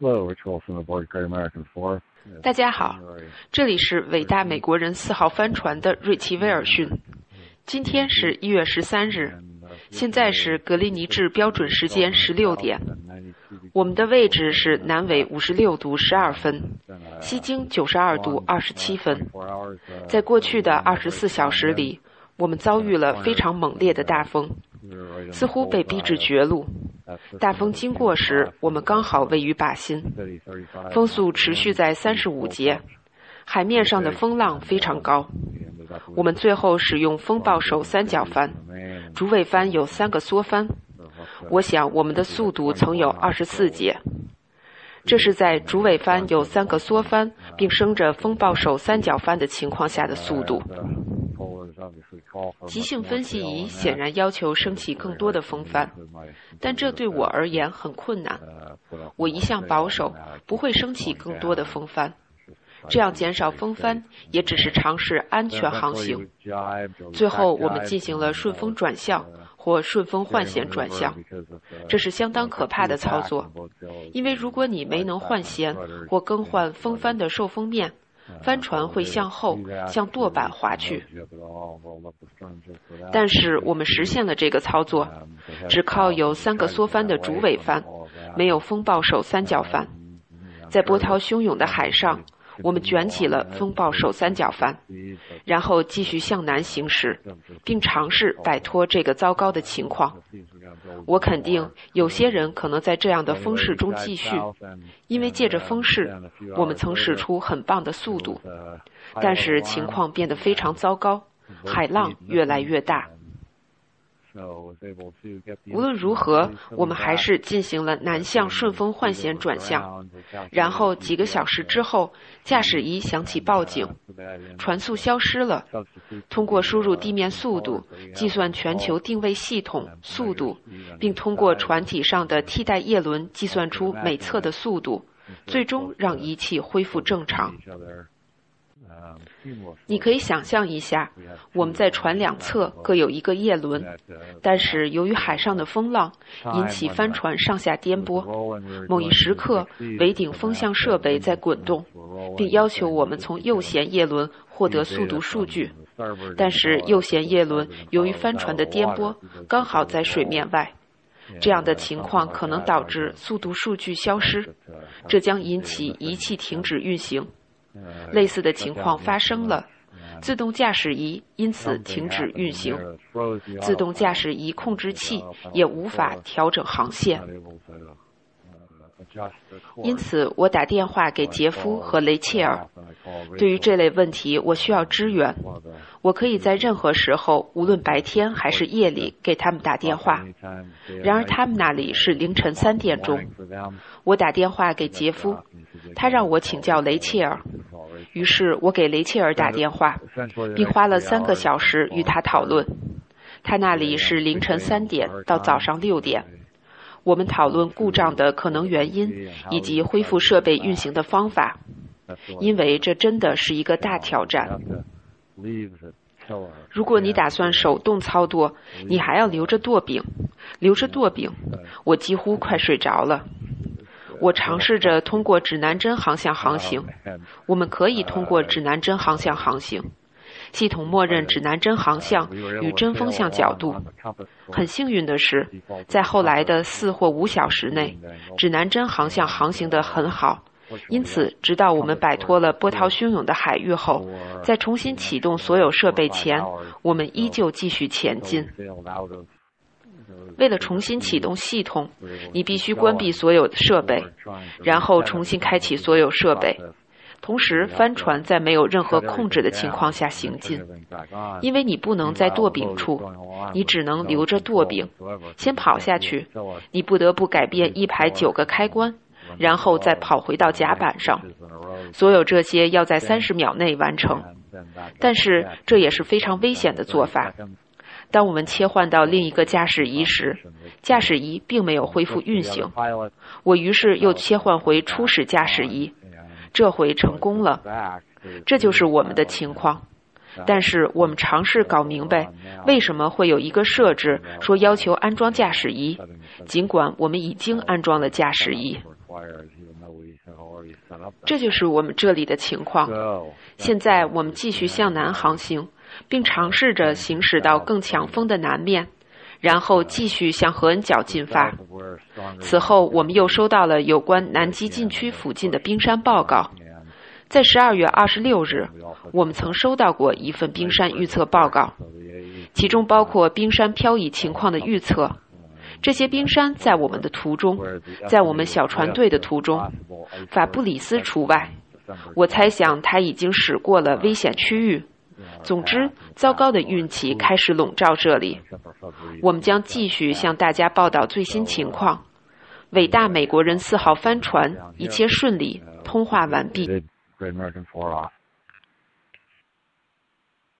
大家好，这里是伟大美国人4号帆船的瑞奇·威尔逊。今天是1月13日，现在是格林尼治标准时间16点。我们的位置是南纬56度12分，西经92度27分。在过去的24小时里，我们遭遇了非常猛烈的大风，似乎被逼至绝路。大风经过时，我们刚好位于靶心，风速持续在35节，海面上的风浪非常高。我们最后使用风暴手三角帆，主尾帆有3个缩帆。我想我们的速度曾有24节。这是在主尾帆有3个缩帆并升着风暴手三角帆的情况下的速度。即兴分析仪显然要求升起更多的风帆，但这对我而言很困难。我一向保守，不会升起更多的风帆。这样减少风帆也只是尝试安全航行。最后我们进行了顺风转向或顺风换舷转向，这是相当可怕的操作，因为如果你没能换舷或更换风帆的受风面，帆船会向后向舵板滑去。但是我们实现了这个操作，只靠有3个缩帆的主尾帆，没有风暴手三角帆。在波涛汹涌的海上，我们卷起了风暴手三角帆，然后继续向南行驶，并尝试摆脱这个糟糕的情况。我肯定有些人可能在这样的风势中继续，因为借着风势，我们曾使出很棒的速度，但是情况变得非常糟糕，海浪越来越大。无论如何，我们还是进行了南向顺风换舷转向，然后几个小时之后，驾驶仪响起报警，船速消失了。通过输入地面速度，计算全球定位系统速度，并通过船体上的替代叶轮计算出每侧的速度，最终让仪器恢复正常。你可以想象一下，我们在船两侧各有1个叶轮，但是由于海上的风浪引起帆船上下颠簸，某一时刻桅顶风向设备在滚动，并要求我们从右舷叶轮获得速度数据，但是右舷叶轮由于帆船的颠簸刚好在水面外，这样的情况可能导致速度数据消失，这将引起仪器停止运行。类似的情况发生了，自动驾驶仪因此停止运行，自动驾驶仪控制器也无法调整航线。因此我打电话给杰夫和雷切尔，对于这类问题我需要支援。我可以在任何时候，无论白天还是夜里，给他们打电话。然而他们那里是凌晨3点钟。我打电话给杰夫，他让我请教雷切尔，于是我给雷切尔打电话，并花了3个小时与他讨论。他那里是凌晨3点到早上6点。我们讨论故障的可能原因以及恢复设备运行的方法，因为这真的是一个大挑战。如果你打算手动操作，你还要留着舵柄，我几乎快睡着了。我尝试着通过指南针航向航行，我们可以通过指南针航向航行。系统默认指南针航向与针风向角度。很幸运的是，在后来的4或5小时内，指南针航向航行得很好。因此，直到我们摆脱了波涛汹涌的海域后，在重新启动所有设备前，我们依旧继续前进。为了重新启动系统，你必须关闭所有的设备，然后重新开启所有设备。同时，帆船在没有任何控制的情况下行进，因为你不能在舵柄处，你只能留着舵柄，先跑下去。你不得不改变1排9个开关，然后再跑回到甲板上。所有这些要在30秒内完成，但是这也是非常危险的做法。当我们切换到另一个驾驶仪时，驾驶仪并没有恢复运行。我于是又切换回初始驾驶仪，这回成功了。这就是我们的情况。但是我们尝试搞明白为什么会有一个设置说要求安装驾驶仪，尽管我们已经安装了驾驶仪。 这就是我们这里的情况。现在我们继续向南航行，并尝试着行驶到更强风的南面，然后继续向合恩角进发。此后，我们又收到了有关南极禁区附近的冰山报告。在12月26日，我们曾收到过一份冰山预测报告，其中包括冰山漂移情况的预测。这些冰山在我们的途中，在我们小船队的途中，法布里斯除外。我猜想他已经驶过了危险区域。总之，糟糕的运气开始笼罩这里。我们将继续向大家报道最新情况。伟大美国人4号帆船一切顺利，通话完毕。